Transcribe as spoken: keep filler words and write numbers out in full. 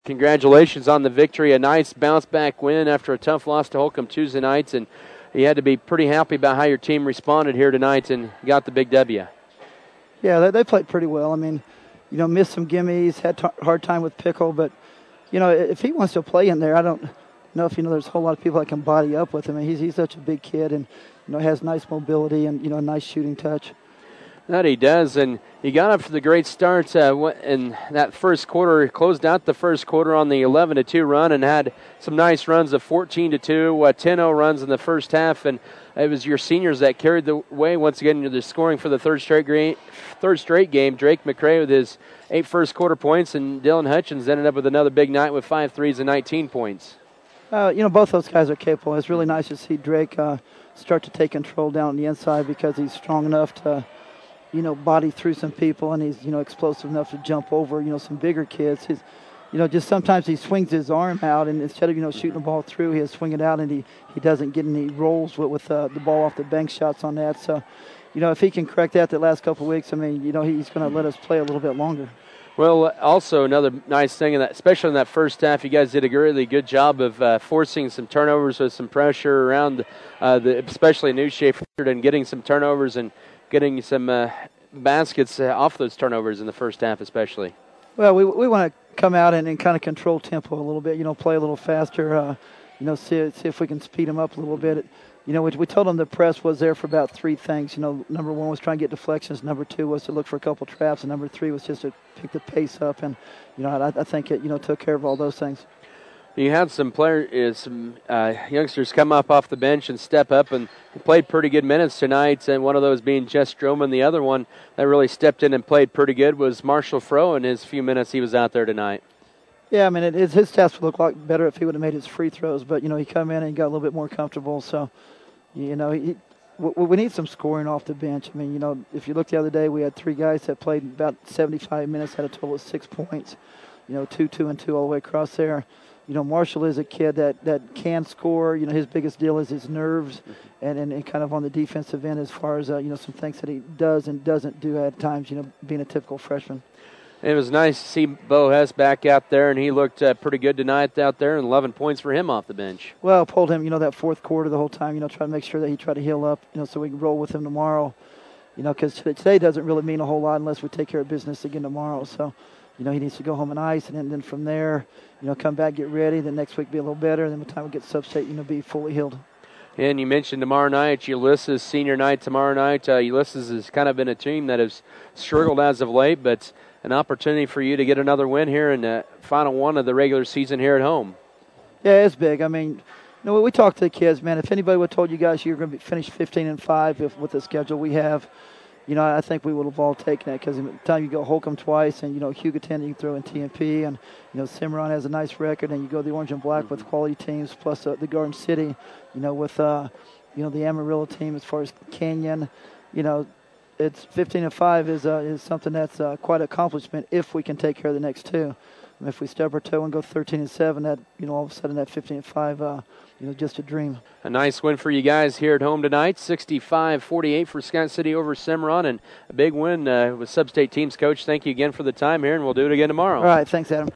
Congratulations on the victory. A nice bounce-back win after a tough loss to Holcomb Tuesday nights, and you had to be pretty happy about how your team responded here tonight and got the big W. Yeah, they, they played pretty well. I mean, you know, missed some gimmies, had a t- hard time with Pickle, but, you know, if he wants to play in there, I don't know if, you know, there's a whole lot of people that can body up with him. I mean, he's, he's such a big kid and, you know, has nice mobility and, you know, a nice shooting touch. That he does, and he got up for the great start uh, in that first quarter. He closed out the first quarter on the eleven to two run and had some nice runs of fourteen to two, uh, ten oh runs in the first half, and it was your seniors that carried the way once again into the scoring for the third straight game. Third straight game. Drake McRae with his eight first quarter points, and Dylan Hutchins ended up with another big night with five threes and nineteen points. Uh, you know, both those guys are capable. It's really nice to see Drake uh, start to take control down on the inside because he's strong enough to, you know, body through some people, and he's, you know, explosive enough to jump over, you know, some bigger kids. He's, you know, just sometimes he swings his arm out, and instead of, you know, shooting the ball through, he'll swing it out, and he, he doesn't get any rolls with, with uh, the ball off the bank shots on that. So, you know, if he can correct that the last couple of weeks, I mean, you know, he's going to let us play a little bit longer. Well, also another nice thing, in that, especially in that first half, you guys did a really good job of uh, forcing some turnovers with some pressure around, uh, the, especially New Schaefer, and getting some turnovers and getting some uh, baskets uh, off those turnovers in the first half especially. Well, we we want to come out and, and kind of control tempo a little bit, you know, play a little faster, uh, you know, see, see if we can speed them up a little bit. It, You know, we, we told them the press was there for about three things. You know, number one was trying to get deflections. Number two was to look for a couple traps. And number three was just to pick the pace up. And, you know, I, I think it, you know, took care of all those things. You had some players, some uh, youngsters come up off the bench and step up and played pretty good minutes tonight. And one of those being Jess Stroman. The other one that really stepped in and played pretty good was Marshall Froh in his few minutes he was out there tonight. Yeah, I mean, it, his, his stats would look like better if he would have made his free throws. But, you know, he come in and got a little bit more comfortable. So, you know, he, we, we need some scoring off the bench. I mean, you know, if you look the other day, we had three guys that played about seventy-five minutes, had a total of six points, you know, two, two, and two all the way across there. You know, Marshall is a kid that, that can score. You know, his biggest deal is his nerves and, and, and kind of on the defensive end as far as, uh, you know, some things that he does and doesn't do at times, you know, being a typical freshman. It was nice to see Bo Hess back out there, and he looked uh, pretty good tonight out there, and eleven points for him off the bench. Well, pulled him, you know, that fourth quarter the whole time, you know, try to make sure that he tried to heal up, you know, so we can roll with him tomorrow, you know, because today doesn't really mean a whole lot unless we take care of business again tomorrow. So, you know, he needs to go home and ice, and then, then from there, you know, come back, get ready, then next week be a little better, and then by the time we get substate, you know, be fully healed. And you mentioned tomorrow night, Ulysses senior night tomorrow night. Uh, Ulysses has kind of been a team that has struggled as of late, but an opportunity for you to get another win here in the final one of the regular season here at home. Yeah, it's big. I mean, you know, we talked to the kids, man. If anybody would have told you guys you were going to finish fifteen and five if, with the schedule we have, you know, I think we would have all taken it because by the time you go Holcomb twice and, you know, Hugoton, you can throw in T M P, and, you know, Cimarron has a nice record, and you go the Orange and Black mm-hmm. with quality teams, plus uh, the Garden City, you know, with, uh, you know, the Amarillo team as far as Canyon, you know, it's fifteen and five is uh, is something that's uh, quite an accomplishment if we can take care of the next two. And if we stub our toe and go thirteen and seven, that, you know, all of a sudden that fifteen and five, uh, you know, just a dream. A nice win for you guys here at home tonight, sixty-five forty-eight for Scott City over Cimarron, and a big win uh, with Sub-State teams. Coach, thank you again for the time here, and we'll do it again tomorrow. All right, thanks, Adam.